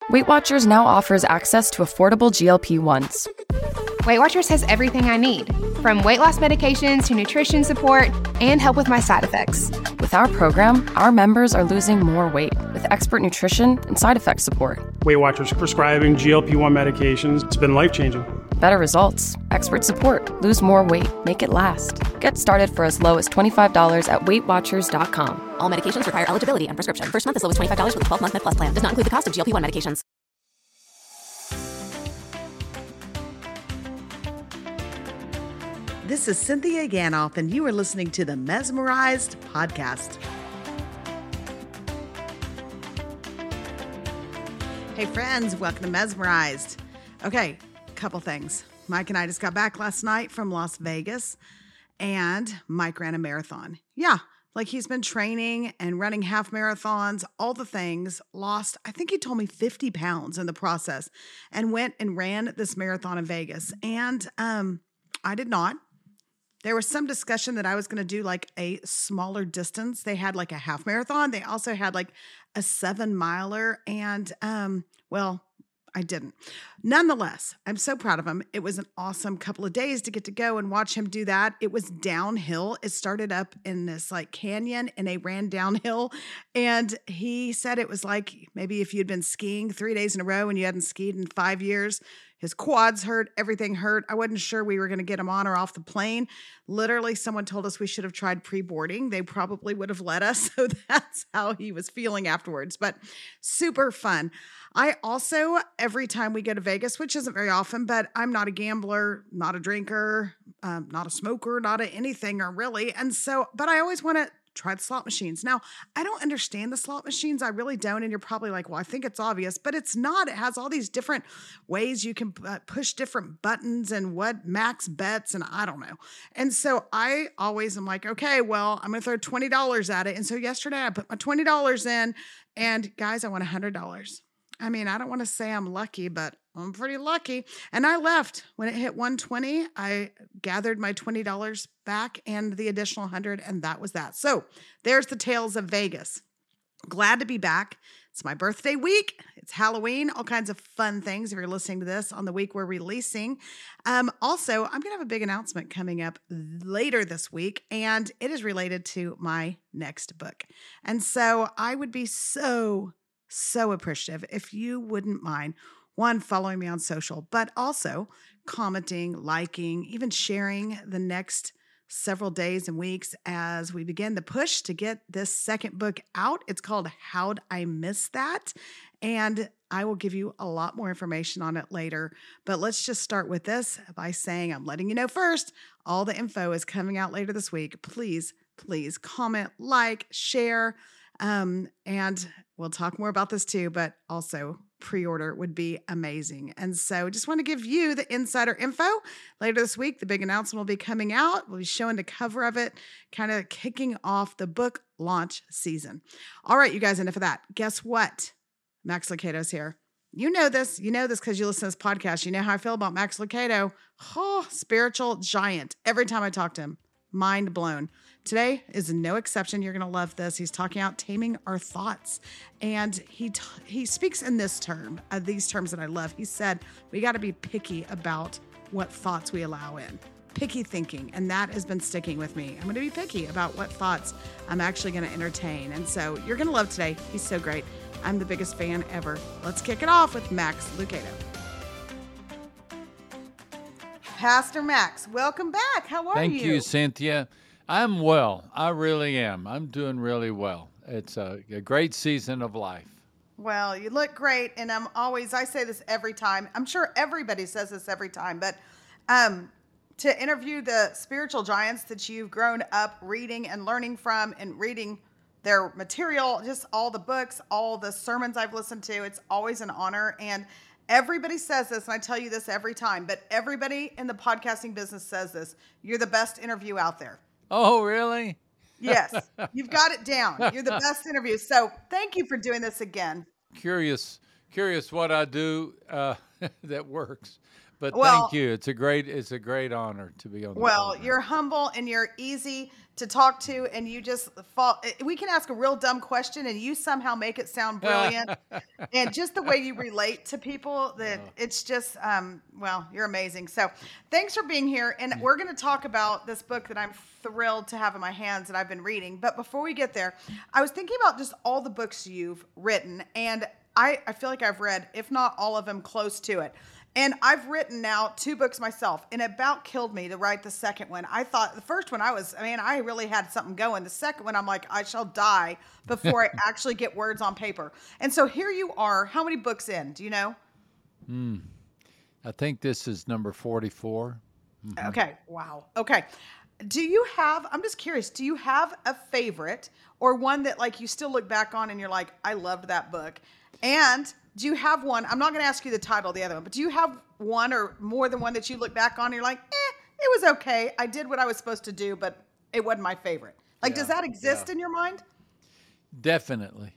Weight Watchers now offers access to affordable GLP-1s. Weight Watchers has everything I need, from weight loss medications to nutrition support and help with my side effects. With our program, our members are losing more weight with expert nutrition and side effect support. Weight Watchers prescribing GLP-1 medications. It's been life-changing. Better results, expert support, lose more weight, make it last. Get started for as low as $25 at WeightWatchers.com. All medications require eligibility and prescription. First month as low as $25 with a 12-month Med Plus plan. Does not include the cost of GLP-1 medications. This is Cynthia Ganoff, and you are listening to the Mesmerized Podcast. Hey friends, welcome to Mesmerized. Okay, couple things. Mike and I just got back last night from Las Vegas, and Mike ran a marathon. Yeah, like he's been training and running half marathons, all the things, lost, I think he told me 50 pounds in the process, and went and ran this marathon in Vegas. And I did not. There was some discussion that I was going to do like a smaller distance. They had like a half marathon. They also had like a 7-miler. And, well, I didn't. Nonetheless, I'm so proud of him. It was an awesome couple of days to get to go and watch him do that. It was downhill. It started up in this like canyon and they ran downhill. And he said it was like maybe if you'd been skiing 3 days in a row and you hadn't skied in 5 years. His quads hurt, everything hurt. I wasn't sure we were going to get him on or off the plane. Literally, someone told us we should have tried pre-boarding. They probably would have let us. So that's how he was feeling afterwards. But super fun. I also, every time we go to Vegas, which isn't very often, but I'm not a gambler, not a drinker, not a smoker, not a anything or really. And so, but I always want to try the slot machines. Now, I don't understand the slot machines. I really don't. And you're probably like, well, I think it's obvious, but it's not. It has all these different ways you can push different buttons and what max bets. And I don't know. And so I always am like, okay, well, I'm going to throw $20 at it. And so yesterday I put my $20 in and guys, I won $100. I mean, I don't want to say I'm lucky, but I'm pretty lucky. And I left when it hit 120. I gathered my $20 back and the additional 100, and that was that. So there's the tales of Vegas. Glad to be back. It's my birthday week. It's Halloween, all kinds of fun things if you're listening to this on the week we're releasing. Also, I'm going to have a big announcement coming up later this week, and it is related to my next book. And so I would be so appreciative if you wouldn't mind, one, following me on social, but also commenting, liking, even sharing the next several days and weeks as we begin the push to get this second book out. It's called How'd I Miss That? And I will give you a lot more information on it later. But let's just start with this by saying I'm letting you know first, all the info is coming out later this week. Please comment, like, share, and we'll talk more about this too, but also pre-order would be amazing. And so just want to give you the insider info. Later this week, the big announcement will be coming out. We'll be showing the cover of it, kind of kicking off the book launch season. All right, you guys, enough of that. Guess what? Max Lucado's here. You know this because you listen to this podcast. You know how I feel about Max Lucado. Oh, spiritual giant. Every time I talk to him, mind blown. Today is no exception. You're going to love this. He's talking about taming our thoughts. And he speaks in these terms that I love. He said, we got to be picky about what thoughts we allow in. Picky thinking. And that has been sticking with me. I'm going to be picky about what thoughts I'm actually going to entertain. And so you're going to love today. He's so great. I'm the biggest fan ever. Let's kick it off with Max Lucado. Pastor Max, welcome back. How are you? Thank you, Cynthia. I'm well. I really am. I'm doing really well. It's a great season of life. Well, you look great. And I say this every time. I'm sure everybody says this every time, but to interview the spiritual giants that you've grown up reading and learning from and reading their material, just all the books, all the sermons I've listened to, it's always an honor. And everybody says this, and I tell you this every time, but everybody in the podcasting business says this. You're the best interview out there. Oh, really? Yes. You've got it down. You're the best interview. So thank you for doing this again. Curious what I do. that works. But Well, thank you. It's a great honor to be on the Well, program. you're humble and you're easy to talk to, and you just fall. We can ask a real dumb question, and you somehow make it sound brilliant. And just the way you relate to people, that it's just, well, you're amazing. So, thanks for being here. And we're going to talk about this book that I'm thrilled to have in my hands that I've been reading. But before we get there, I was thinking about just all the books you've written, and I feel like I've read, if not all of them, close to it. And I've written now 2 books myself, and it about killed me to write the second one. I thought the first one, I really had something going. The second one, I'm like, I shall die before I actually get words on paper. And so here you are. How many books in? Do you know? I think this is number 44. Okay. Wow. Okay. Do you have, I'm just curious, do you have a favorite or one that like you still look back on and you're like, I loved that book? And do you have one? I'm not going to ask you the title of the other one, but do you have one or more than one that you look back on and you're like, it was okay. I did what I was supposed to do, but it wasn't my favorite. Like, does that exist in your mind? Definitely.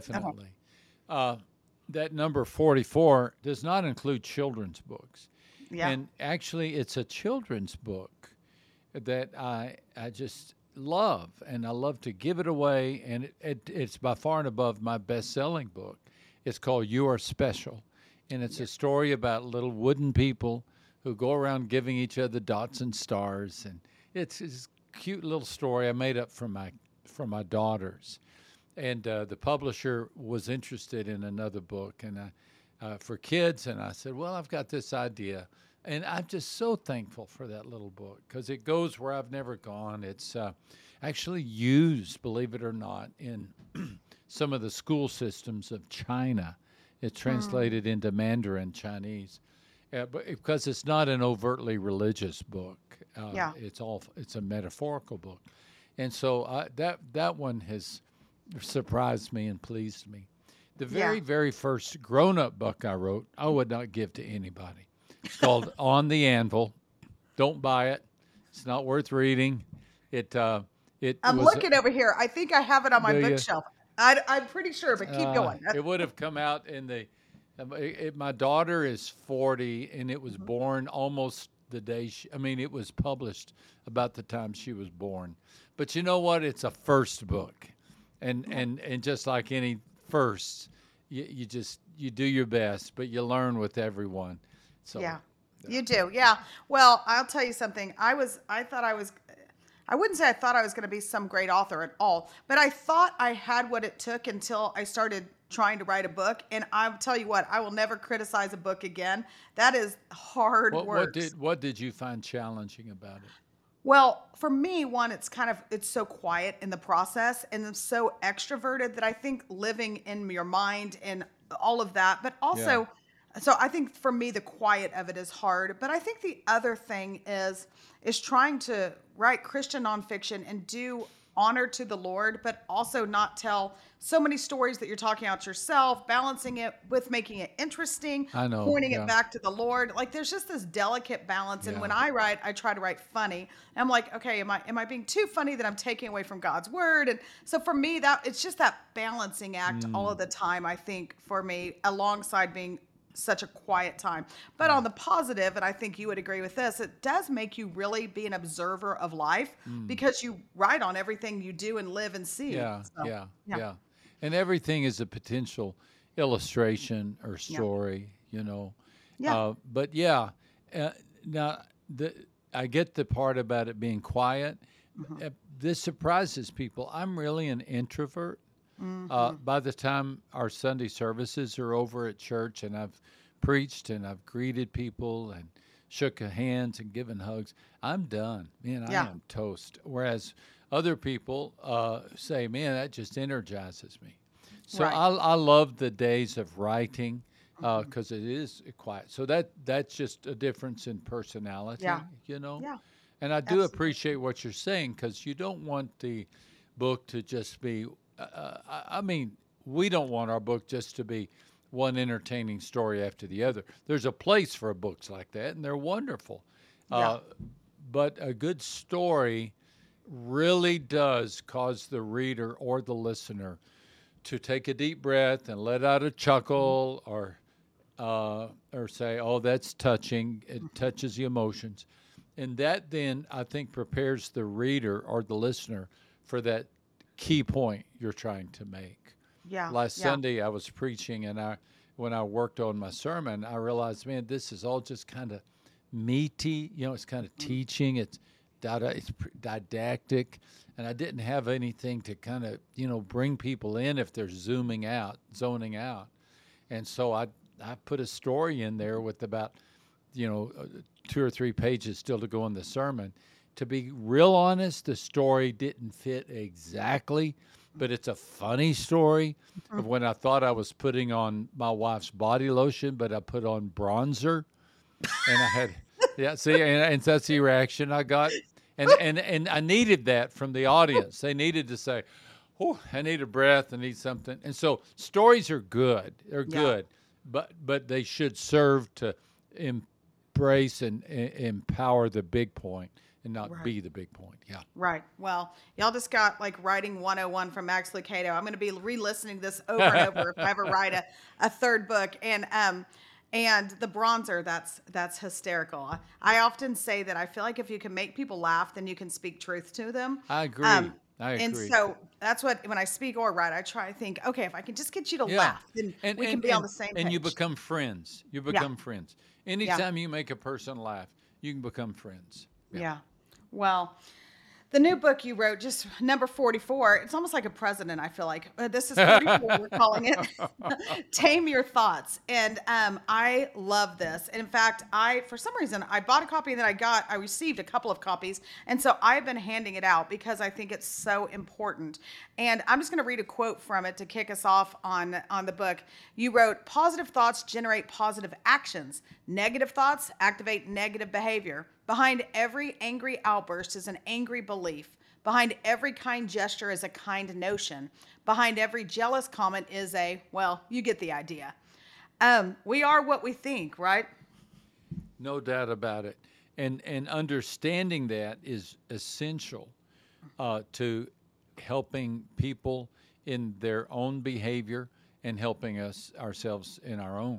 That number 44 does not include children's books. Yeah. And actually, it's a children's book that I just love, and I love to give it away, and it's by far and above my best-selling book. It's called You Are Special, and it's a story about little wooden people who go around giving each other dots and stars, and it's a cute little story I made up for my daughters. And the publisher was interested in another book and for kids, and I said, well, I've got this idea. And I'm just so thankful for that little book because it goes where I've never gone. It's actually used, believe it or not, in some of the school systems of China. It's translated into Mandarin Chinese, but because it's not an overtly religious book. It's a metaphorical book, and so that one has surprised me and pleased me. The very first grown-up book I wrote, I would not give to anybody. It's called On the Anvil. Don't buy it. It's not worth reading. I'm looking over here. I think I have it on my bookshelf. I'm pretty sure, but keep going. It would have come out in the. My daughter is 40, and it was born almost the day. It was published about the time she was born. But you know what? It's a first book, and just like any first, you do your best, but you learn with everyone. So, you do. Yeah. Well, I'll tell you something. I wouldn't say I thought I was going to be some great author at all, but I thought I had what it took until I started trying to write a book. And I'll tell you what, I will never criticize a book again. That is hard work. What did you find challenging about it? Well, for me, one, it's so quiet in the process and it's so extroverted that I think living in your mind and all of that, but also, so I think for me, the quiet of it is hard. But I think the other thing is trying to write Christian nonfiction and do honor to the Lord, but also not tell so many stories that you're talking out yourself, balancing it with making it interesting, pointing it back to the Lord. Like there's just this delicate balance. And when I write, I try to write funny. And I'm like, okay, am I being too funny that I'm taking away from God's word? And so for me, it's just that balancing act all of the time, I think, for me, alongside being such a quiet time. But on the positive, and I think you would agree with this, it does make you really be an observer of life because you write on everything you do and live and see. Yeah. And everything is a potential illustration or story, but now I get the part about it being quiet. This surprises people. I'm really an introvert. By the time our Sunday services are over at church and I've preached and I've greeted people and shook hands and given hugs, I'm done. Man, I am toast. Whereas other people say, man, that just energizes me. So I love the days of writing because it is quiet. So that's just a difference in personality, Yeah. And I do appreciate what you're saying because you don't want the book to just be we don't want our book just to be one entertaining story after the other. There's a place for books like that, and they're wonderful. But a good story really does cause the reader or the listener to take a deep breath and let out a chuckle or or say, oh, that's touching. It touches the emotions. And that then, I think, prepares the reader or the listener for that key point you're trying to make. Yeah. Last Sunday, I was preaching, and when I worked on my sermon, I realized, man, this is all just kind of meaty. It's kind of teaching. It's didactic, and I didn't have anything to kind of, bring people in if they're zoning out. And so I put a story in there with about, 2 or 3 pages still to go in the sermon. To be real honest, the story didn't fit exactly, but it's a funny story of when I thought I was putting on my wife's body lotion, but I put on bronzer, and I had, and that's the reaction I got. And I needed that from the audience. They needed to say, oh, I need a breath, I need something. And so stories are good. They're good, but they should serve to embrace and empower the big point and not be the big point. Yeah. Right. Well, y'all just got like writing 101 from Max Lucado. I'm going to be re-listening this over and over if I ever write a third book. And the bronzer, that's hysterical. I often say that I feel like if you can make people laugh, then you can speak truth to them. I agree. And so that's what, when I speak or write, I try to think, okay, if I can just get you to laugh, then we can be on the same page. And you become friends. Friends. Anytime you make a person laugh, you can become friends. Yeah. Well, the new book you wrote, just number 44, it's almost like a president, I feel like. This is 44, we're calling it. Tame Your Thoughts. And I love this. And in fact, for some reason, I bought a copy and then I received a couple of copies. And so I've been handing it out because I think it's so important. And I'm just going to read a quote from it to kick us off on the book. You wrote, positive thoughts generate positive actions. Negative thoughts activate negative behavior. Behind every angry outburst is an angry belief. Behind every kind gesture is a kind notion. Behind every jealous comment is you get the idea. We are what we think, right? No doubt about it. And understanding that is essential to helping people in their own behavior and helping ourselves in our own.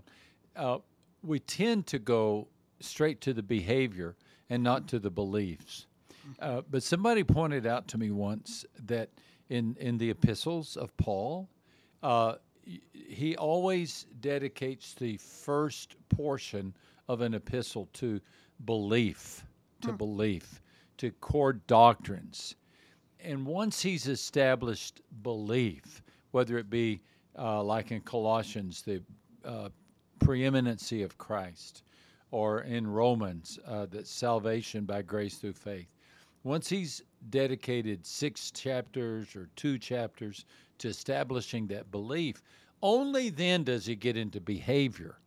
We tend to go straight to the behavior and not to the beliefs. But somebody pointed out to me once that in the epistles of Paul, he always dedicates the first portion of an epistle to belief, to core doctrines. And once he's established belief, whether it be like in Colossians, the preeminency of Christ, or in Romans, that salvation by grace through faith. Once he's dedicated 6 chapters or 2 chapters to establishing that belief, only then does he get into behavior,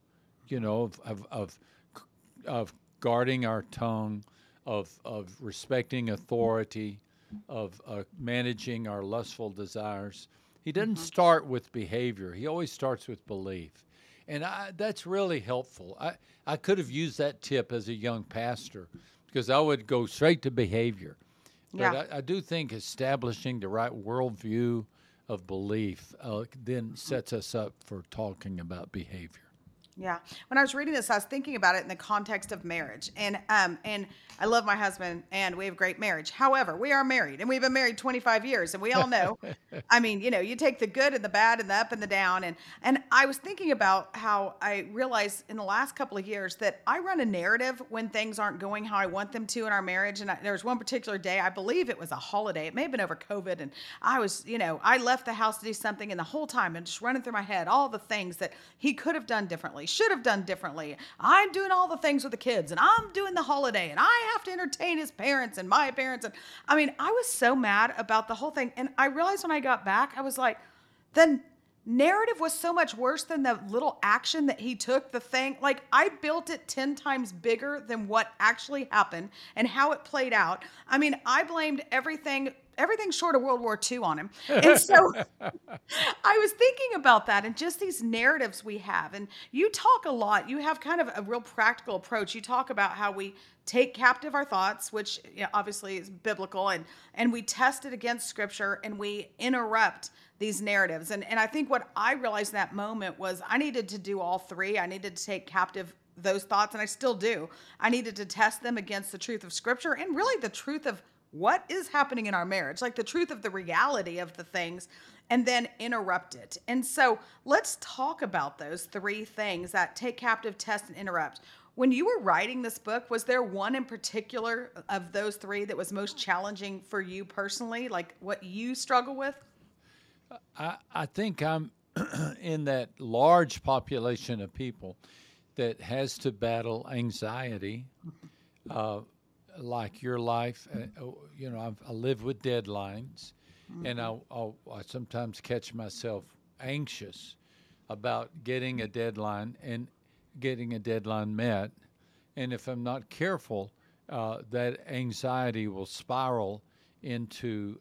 of guarding our tongue, of respecting authority, of managing our lustful desires. He doesn't start with behavior. He always starts with belief. And that's really helpful. I could have used that tip as a young pastor because I would go straight to behavior. But I do think establishing the right worldview of belief then sets us up for talking about behavior. Yeah. When I was reading this, I was thinking about it in the context of marriage. And I love my husband and we have a great marriage. However, we are married and we've been married 25 years and we all know, you take the good and the bad and the up and the down. And I was thinking about how I realized in the last couple of years that I run a narrative when things aren't going how I want them to in our marriage. And there was one particular day, I believe it was a holiday. It may have been over COVID. And I was, I left the house to do something and the whole time and just running through my head, all the things that he could have done differently, should have done differently. I'm doing all the things with the kids and I'm doing the holiday and I have to entertain his parents and my parents. And I was so mad about the whole thing. And I realized when I got back, I was like, the narrative was so much worse than the little action that he took, the thing. Like I built it 10 times bigger than what actually happened and how it played out. I blamed everything short of World War II on him. And so I was thinking about that and just these narratives we have. And you talk a lot. You have kind of a real practical approach. You talk about how we take captive our thoughts, which obviously is biblical, and we test it against Scripture and we interrupt these narratives. And I think what I realized in that moment was I needed to do all three. I needed to take captive those thoughts, and I still do. I needed to test them against the truth of Scripture and really the truth of what is happening in our marriage, like the truth of the reality of the things, and then interrupt it. And so let's talk about those 3 things that take captive, test, and interrupt. When you were writing this book, was there one in particular of those 3 that was most challenging for you personally, like what you struggle with? I think I'm in that large population of people that has to battle anxiety, like your life. I live with deadlines, and I sometimes catch myself anxious about getting a deadline and getting a deadline met. And if I'm not careful, that anxiety will spiral into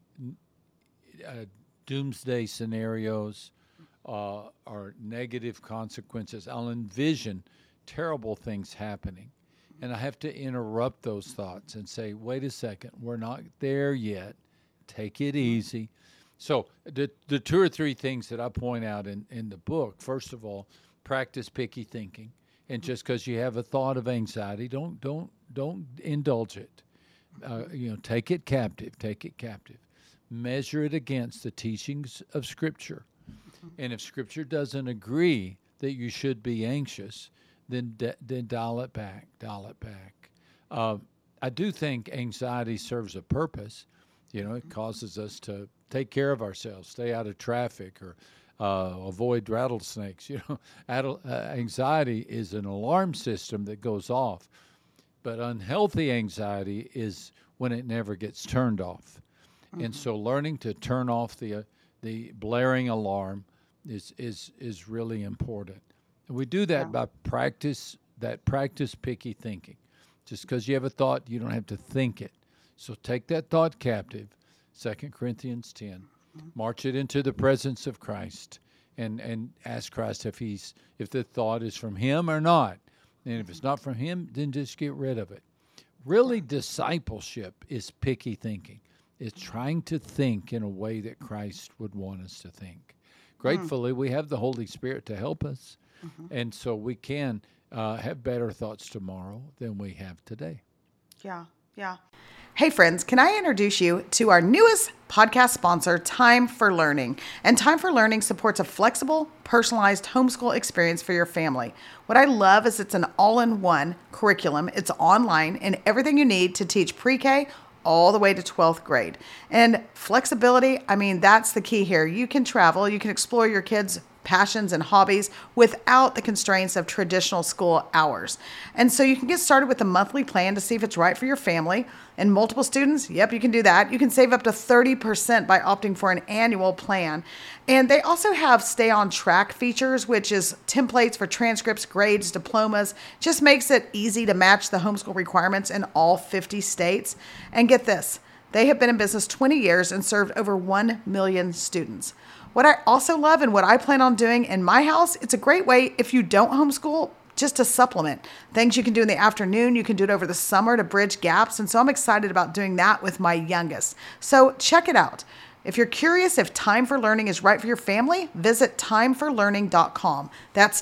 doomsday scenarios or negative consequences. I'll envision terrible things happening. And I have to interrupt those thoughts and say, wait a second, we're not there yet. Take it easy. So the 2 or 3 things that I point out in the book, first of all, practice picky thinking. And just because you have a thought of anxiety, don't indulge it. Take it captive. Take it captive. Measure it against the teachings of Scripture. And if Scripture doesn't agree that you should be anxious, then dial it back. I do think anxiety serves a purpose. It causes us to take care of ourselves, stay out of traffic, or avoid rattlesnakes. Anxiety is an alarm system that goes off, but unhealthy anxiety is when it never gets turned off. And so learning to turn off the blaring alarm is really important. And we do that by practice picky thinking. Just because you have a thought, you don't have to think it. So take that thought captive, 2 Corinthians 10. March it into the presence of Christ and ask Christ if the thought is from him or not. And if it's not from him, then just get rid of it. Really, discipleship is picky thinking. It's trying to think in a way that Christ would want us to think. Gratefully, we have the Holy Spirit to help us. And so we can have better thoughts tomorrow than we have today. Yeah. Hey friends, can I introduce you to our newest podcast sponsor, Time for Learning. And Time for Learning supports a flexible, personalized homeschool experience for your family. What I love is it's an all-in-one curriculum. It's online and everything you need to teach pre-K all the way to 12th grade. And flexibility, that's the key here. You can travel, you can explore your kids' passions and hobbies without the constraints of traditional school hours. And so you can get started with a monthly plan to see if it's right for your family. And multiple students, yep, you can do that. You can save up to 30% by opting for an annual plan. And they also have stay on track features, which is templates for transcripts, grades, diplomas. Just makes it easy to match the homeschool requirements in all 50 states. And get this, they have been in business 20 years and served over 1 million students. What I also love and what I plan on doing in my house, it's a great way if you don't homeschool, just to supplement. Things you can do in the afternoon, you can do it over the summer to bridge gaps. And so I'm excited about doing that with my youngest. So check it out. If you're curious if Time for Learning is right for your family, visit timeforlearning.com. That's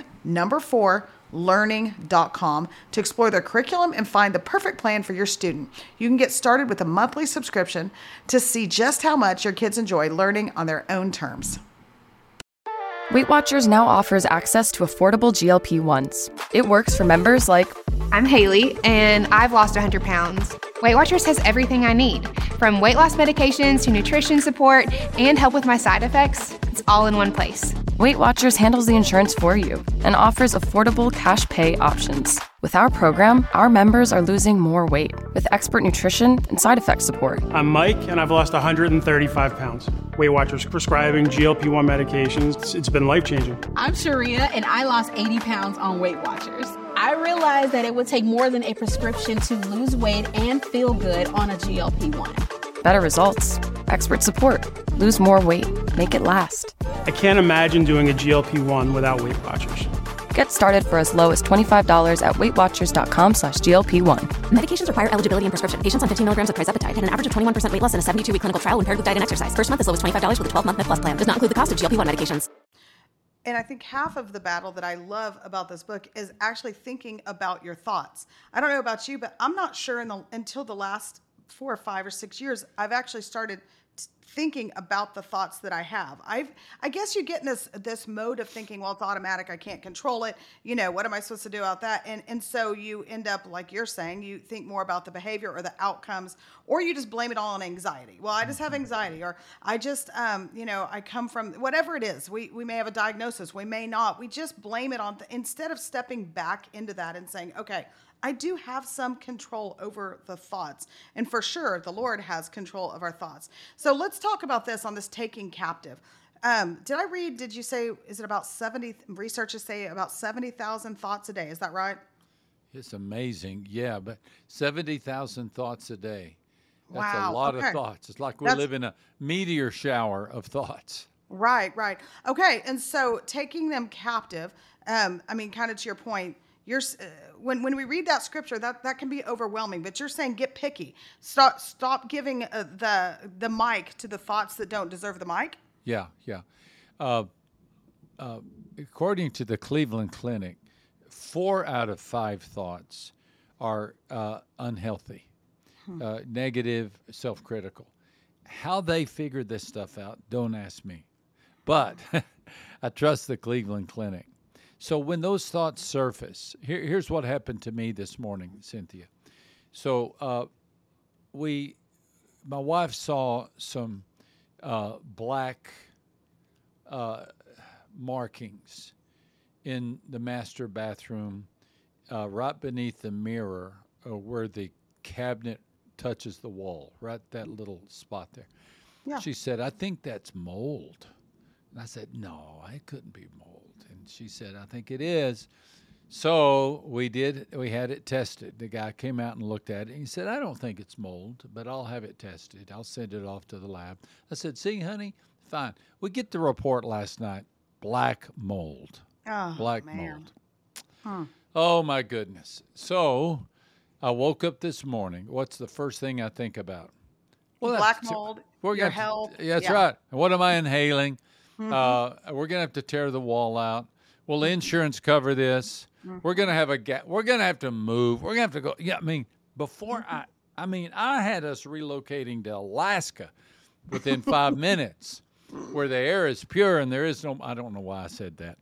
learning.com to explore their curriculum and find the perfect plan for your student. You can get started with a monthly subscription to see just how much your kids enjoy learning on their own terms. Weight Watchers now offers access to affordable GLP-1s. It works for members like, I'm Haley, and I've lost 100 pounds. Weight Watchers has everything I need, from weight loss medications to nutrition support and help with my side effects. It's all in one place. Weight Watchers handles the insurance for you and offers affordable cash pay options. With our program, our members are losing more weight with expert nutrition and side effect support. I'm Mike, and I've lost 135 pounds. Weight Watchers prescribing GLP-1 medications. It's been life-changing. I'm Sharia, and I lost 80 pounds on Weight Watchers. I realized that it would take more than a prescription to lose weight and feel good on a GLP-1. Better results, expert support, lose more weight, make it last. I can't imagine doing a GLP-1 without Weight Watchers. Get started for as low as $25 at weightwatchers.com/GLP-1. Medications require eligibility and prescription. Patients on 15 milligrams of trizepatide had an average of 21% weight loss in a 72-week clinical trial when paired with diet and exercise. First month as low as $25 with a 12-month Med Plus plan. Does not include the cost of GLP-1 medications. And I think half of the battle that I love about this book is actually thinking about your thoughts. I don't know about you, but I'm not sure until the last 4 or 5 or 6 years, I've actually started thinking about the thoughts that I have. I guess you get in this mode of thinking, well, it's automatic. I can't control it. What am I supposed to do about that? And so you end up, like you're saying, you think more about the behavior or the outcomes, or you just blame it all on anxiety. Well, I just have anxiety, or I just, I come from whatever it is. We may have a diagnosis. We may not. We just blame it on, instead of stepping back into that and saying, okay, I do have some control over the thoughts. And for sure, the Lord has control of our thoughts. So let's talk about this on this taking captive. Did you say, is it about 70, researchers say about 70,000 thoughts a day? Is that right? It's amazing. Yeah, but 70,000 thoughts a day. That's Wow. a lot Okay. of thoughts. It's like we live in a meteor shower of thoughts. Right. Okay. And so taking them captive, kind of to your point, when we read that scripture, that can be overwhelming, but you're saying get picky. Stop giving the mic to the thoughts that don't deserve the mic. Yeah. According to the Cleveland Clinic, 4 out of 5 thoughts are unhealthy, negative, self-critical. How they figured this stuff out, don't ask me. But I trust the Cleveland Clinic. So when those thoughts surface, here's what happened to me this morning, Cynthia. So my wife saw some black markings in the master bathroom right beneath the mirror where the cabinet touches the wall, right that little spot there. Yeah. She said, I think that's mold. And I said, no, it couldn't be mold. And she said, I think it is. So we had it tested. The guy came out and looked at it. And he said, I don't think it's mold, but I'll have it tested. I'll send it off to the lab. I said, see, honey, fine. We get the report last night, black mold. Oh, black man. mold. Huh. Oh, my goodness. So I woke up this morning. What's the first thing I think about? Well, black mold, your health. That's right. What am I inhaling? Mm-hmm. We're going to have to tear the wall out. Will insurance cover this? Mm-hmm. We're going to have we're going to have to move. We're going to have to go. Yeah, before I had us relocating to Alaska within 5 minutes where the air is pure and there is no, I don't know why I said that.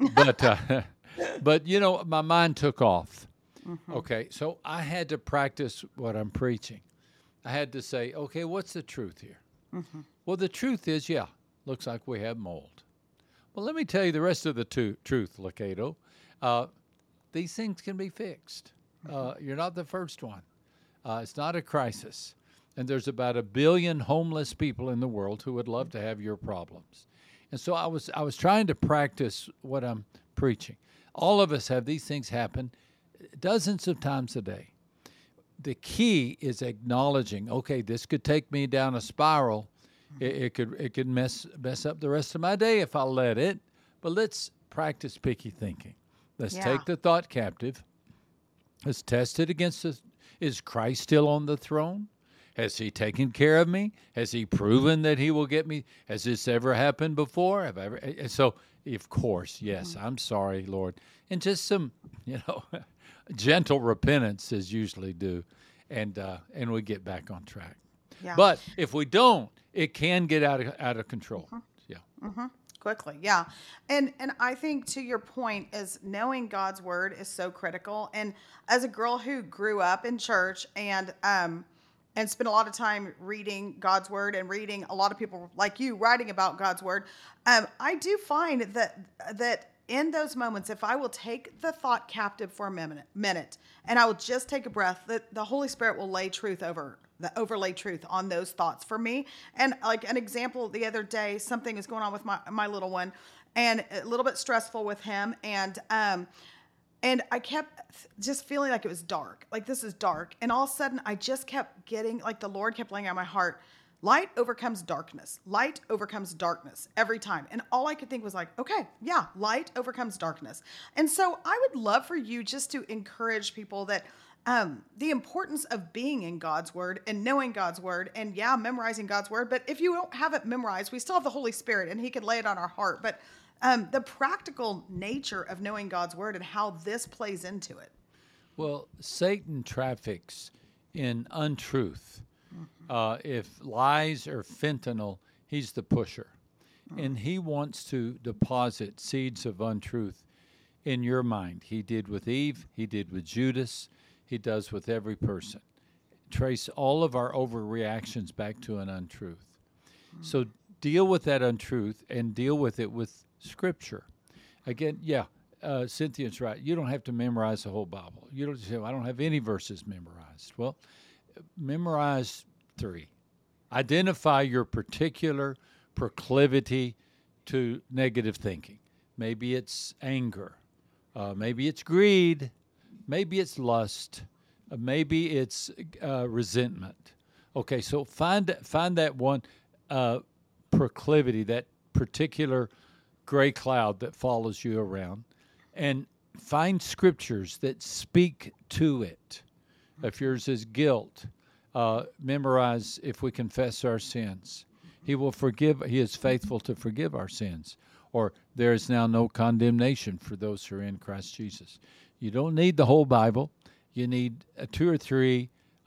But my mind took off. Mm-hmm. Okay, so I had to practice what I'm preaching. I had to say, okay, what's the truth here? Mm-hmm. Well, the truth is, looks like we have mold. Well, let me tell you the rest of the truth, Lakato. These things can be fixed. You're not the first one. It's not a crisis. And there's about 1 billion homeless people in the world who would love to have your problems. And so I was trying to practice what I'm preaching. All of us have these things happen dozens of times a day. The key is acknowledging, okay, this could take me down a spiral. It could mess up the rest of my day if I let it. But let's practice picky thinking. Let's take the thought captive. Let's test it against is Christ still on the throne? Has he taken care of me? Has he proven that he will get me? Has this ever happened before? Have I ever? And so, of course, yes, I'm sorry, Lord. And just some, gentle repentance is usually due. And we get back on track. Yeah. But if we don't, it can get out of control. Mm-hmm. Yeah. Mm-hmm. Quickly. Yeah. And I think to your point is knowing God's word is so critical. And as a girl who grew up in church and spent a lot of time reading God's word and reading a lot of people like you writing about God's word, I do find that in those moments, if I will take the thought captive for a minute and I will just take a breath, that the Holy Spirit will overlay truth on those thoughts for me. And like an example, the other day, something is going on with my little one and a little bit stressful with him. And I kept just feeling like it was dark, like this is dark. And all of a sudden I just kept getting, like the Lord kept laying on my heart, light overcomes darkness. Light overcomes darkness every time. And all I could think was like, okay, yeah, light overcomes darkness. And so I would love for you just to encourage people that the importance of being in God's word and knowing God's word and memorizing God's word. But if you don't have it memorized, we still have the Holy Spirit and he can lay it on our heart. But the practical nature of knowing God's word and how this plays into it. Well, Satan traffics in untruth. If lies or fentanyl, he's the pusher. And he wants to deposit seeds of untruth in your mind. He did with Eve. He did with Judas. He does with every person. Trace all of our overreactions back to an untruth. So deal with that untruth and deal with it with Scripture. Again, Cynthia's right. You don't have to memorize the whole Bible. You don't say, I don't have any verses memorized. Well, memorize 3. Identify your particular proclivity to negative thinking. Maybe it's anger. Maybe it's greed. Maybe it's lust. Maybe it's resentment. Okay, so find that one proclivity, that particular gray cloud that follows you around, and find scriptures that speak to it. If yours is guilt, memorize, if we confess our sins, he will forgive. He is faithful to forgive our sins. Or there is now no condemnation for those who are in Christ Jesus. You don't need the whole Bible. You need 2 or 3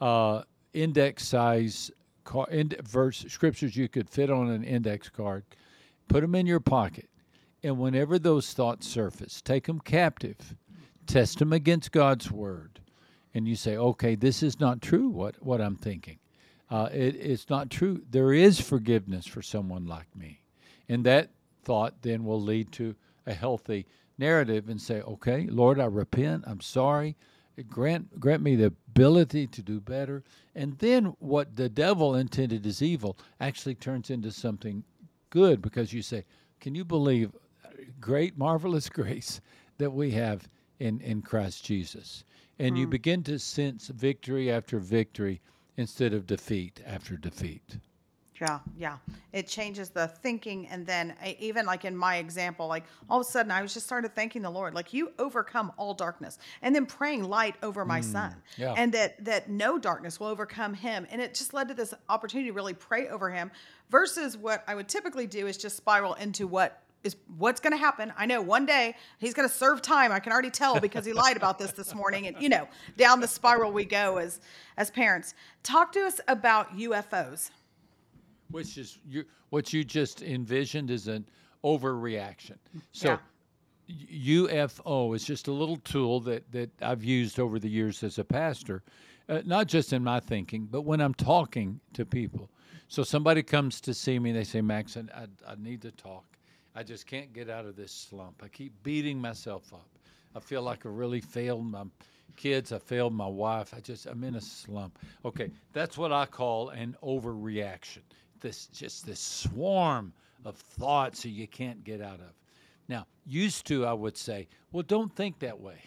index size verse scriptures you could fit on an index card. Put them in your pocket. And whenever those thoughts surface, take them captive. Test them against God's word. And you say, okay, this is not true, what I'm thinking. It's not true. There is forgiveness for someone like me. And that thought then will lead to a healthy narrative and say, okay, Lord, I repent. I'm sorry. Grant me the ability to do better. And then what the devil intended as evil actually turns into something good, because you say, can you believe great, marvelous grace that we have in Christ Jesus? And you begin to sense victory after victory instead of defeat after defeat. Yeah. It changes the thinking. And then even like in my example, like all of a sudden I was just started thanking the Lord, like you overcome all darkness, and then praying light over my son, and that no darkness will overcome him. And it just led to this opportunity to really pray over him, versus what I would typically do is just spiral into what's going to happen. I know one day he's going to serve time. I can already tell because he lied about this morning. And, down the spiral we go as parents. Talk to us about UFOs. Which is what you just envisioned is an overreaction. So UFO is just a little tool that I've used over the years as a pastor, not just in my thinking, but when I'm talking to people. So somebody comes to see me, they say, Max, I need to talk. I just can't get out of this slump. I keep beating myself up. I feel like I really failed my kids. I failed my wife. I'm in a slump. Okay, that's what I call an overreaction. This swarm of thoughts that you can't get out of. Now, used to, I would say, well, don't think that way.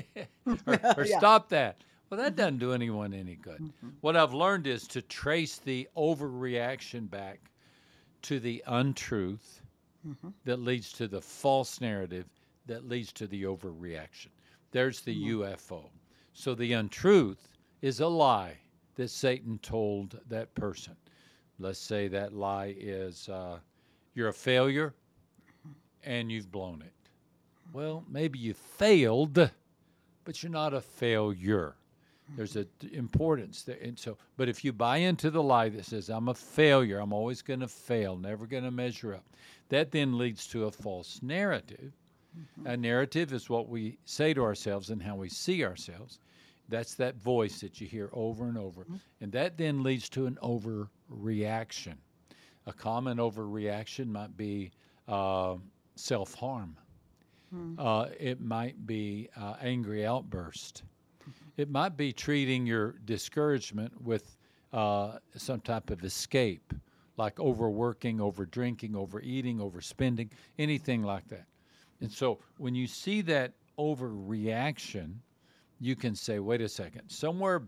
or stop that. Well, that doesn't do anyone any good. What I've learned is to trace the overreaction back to the untruth that leads to the false narrative that leads to the overreaction. There's the UFO. So the untruth is a lie that Satan told that person. Let's say that lie is you're a failure and you've blown it. Well, maybe you failed, but you're not a failure. There's an importance there. And so, but if you buy into the lie that says, I'm a failure, I'm always going to fail, never going to measure up, that then leads to a false narrative. A narrative is what we say to ourselves and how we see ourselves. That's that voice that you hear over and over. And that then leads to an overreaction. A common overreaction might be self-harm. It might be angry outburst. It might be treating your discouragement with some type of escape, like overworking, overdrinking, overeating, overspending, anything like that. And so when you see that overreaction, you can say, wait a second, somewhere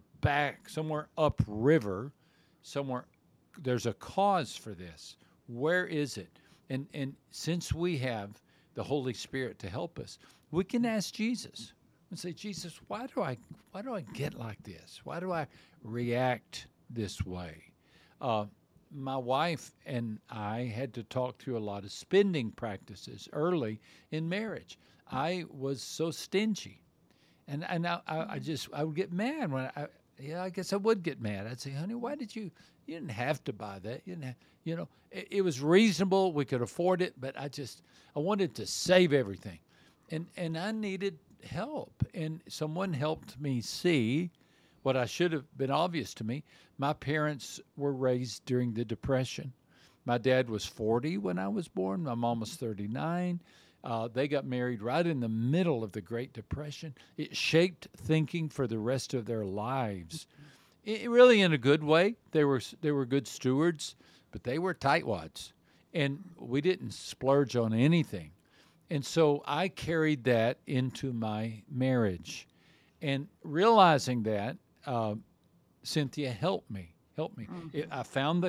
upriver, there's a cause for this. Where is it? And since we have the Holy Spirit to help us, we can ask Jesus and say, Jesus, why do I get like this? Why do I react this way? my wife and I had to talk through a lot of spending practices early in marriage. I was so stingy, and I would get mad when I guess I would get mad. I'd say, honey, why did you didn't have to buy that. You didn't have, it was reasonable. We could afford it, but I wanted to save everything. And I needed help. And someone helped me see what I should have been obvious to me. My parents were raised during the Depression. My dad was 40 when I was born. My mom was 39. They got married right in the middle of the Great Depression. It shaped thinking for the rest of their lives. Really in a good way. They were good stewards, but they were tightwads. And we didn't splurge on anything. And so I carried that into my marriage. And realizing that, Cynthia helped me. Mm-hmm. I found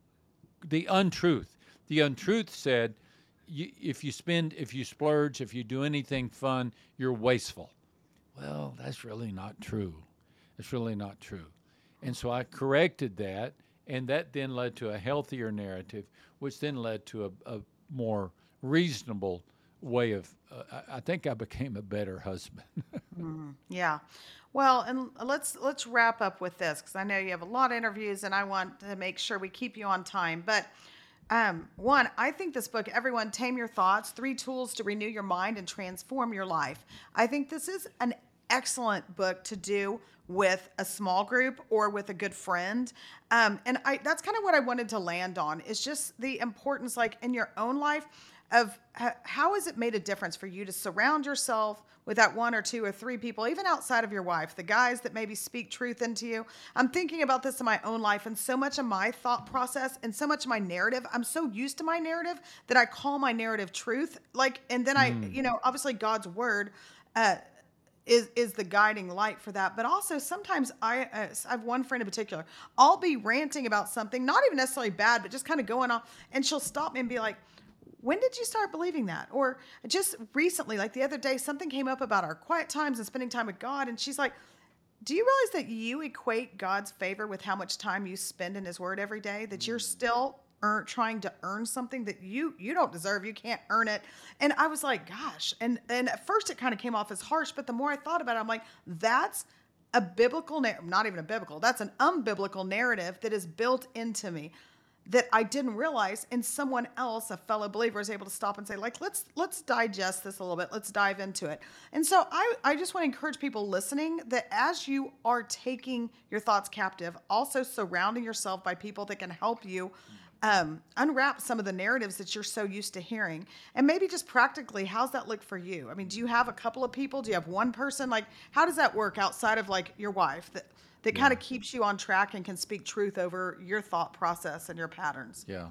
the untruth. The untruth said, if you splurge, if you do anything fun, you're wasteful. Well, that's really not true. It's really not true. And so I corrected that, and that then led to a healthier narrative, which then led to a more reasonable way of, I think I became a better husband. Yeah. Well, and let's wrap up with this, because I know you have a lot of interviews, and I want to make sure we keep you on time. But one, I think this book, everyone, Tame Your Thoughts, 3 Tools to Renew Your Mind and Transform Your Life. I think this is an excellent book to do with a small group or with a good friend. And that's kind of what I wanted to land on, is just the importance, like in your own life, of how has it made a difference for you to surround yourself with that 1 or 2 or 3 people, even outside of your wife, the guys that maybe speak truth into you. I'm thinking about this in my own life, and so much of my thought process and so much of my narrative, I'm so used to my narrative that I call my narrative truth. And then obviously God's word is the guiding light for that. But also sometimes I have one friend in particular, I'll be ranting about something, not even necessarily bad, but just kind of going on, and she'll stop me and be like, when did you start believing that? Or just recently, like the other day, something came up about our quiet times and spending time with God. And she's like, do you realize that you equate God's favor with how much time you spend in his word every day? That you're still trying to earn something that you don't deserve. You can't earn it. And I was like, gosh. And at first it kind of came off as harsh, but the more I thought about it, I'm like, that's a biblical, not even a biblical, that's an unbiblical narrative that is built into me, that I didn't realize, and someone else, a fellow believer, is able to stop and say, like, let's digest this a little bit. Let's dive into it. And so I just want to encourage people listening that as you are taking your thoughts captive, also surrounding yourself by people that can help you unwrap some of the narratives that you're so used to hearing. And maybe just practically, how's that look for you? I mean, do you have a couple of people? Do you have one person? Like, how does that work outside of like your wife that kind of keeps you on track and can speak truth over your thought process and your patterns? Yeah.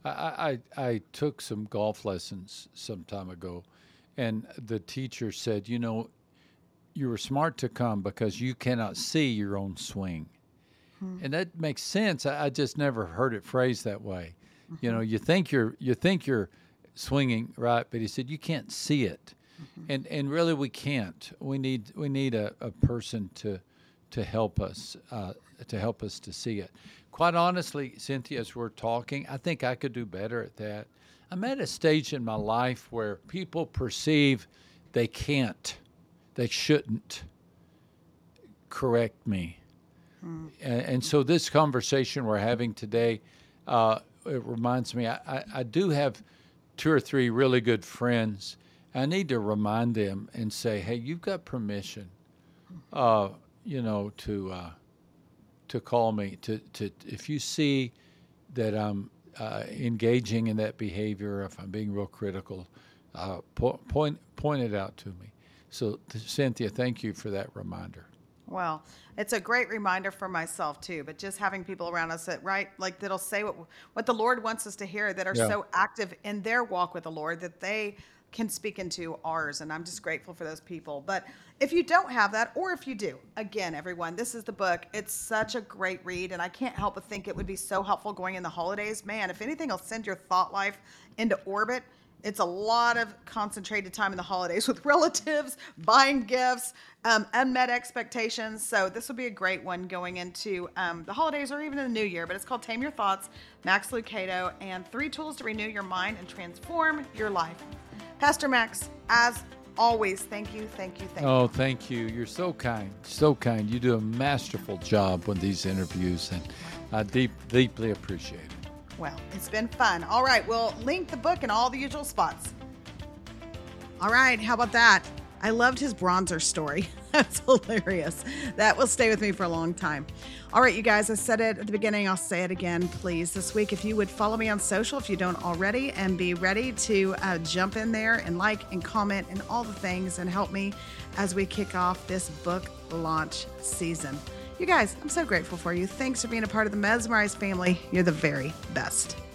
I took some golf lessons some time ago, and the teacher said, you were smart to come because you cannot see your own swing. And that makes sense. I just never heard it phrased that way. You think you're swinging right, but he said you can't see it. And really we can't. We need a person to help us to see it. Quite honestly, Cynthia, as we're talking, I think I could do better at that. I'm at a stage in my life where people perceive they shouldn't correct me. And so this conversation we're having today, it reminds me, I do have 2 or 3 really good friends. I need to remind them and say, hey, you've got permission, to call me, to if you see that I'm engaging in that behavior, if I'm being real critical, point it out to me. So, Cynthia, thank you for that reminder. Well, it's a great reminder for myself too, but just having people around us that'll say what the Lord wants us to hear, that are so active in their walk with the Lord that they can speak into ours. And I'm just grateful for those people. But if you don't have that, or if you do, again, everyone, this is the book. It's such a great read, and I can't help but think it would be so helpful going in the holidays. Man, if anything will send your thought life into orbit, it's a lot of concentrated time in the holidays with relatives, buying gifts, Unmet Expectations. So this will be a great one going into the holidays or even in the new year, but it's called Tame Your Thoughts, Max Lucado, and 3 Tools to Renew Your Mind and Transform Your Life. Pastor Max, as always, thank you. Oh, thank you. You're so kind. So kind. You do a masterful job with these interviews, and I deeply appreciate it. Well, it's been fun. All right, we'll link the book in all the usual spots. All right, how about that? I loved his bronzer story. That's hilarious. That will stay with me for a long time. All right, you guys, I said it at the beginning. I'll say it again, please. This week, if you would follow me on social, if you don't already, and be ready to jump in there and like and comment and all the things and help me as we kick off this book launch season. You guys, I'm so grateful for you. Thanks for being a part of the Mesmerized family. You're the very best.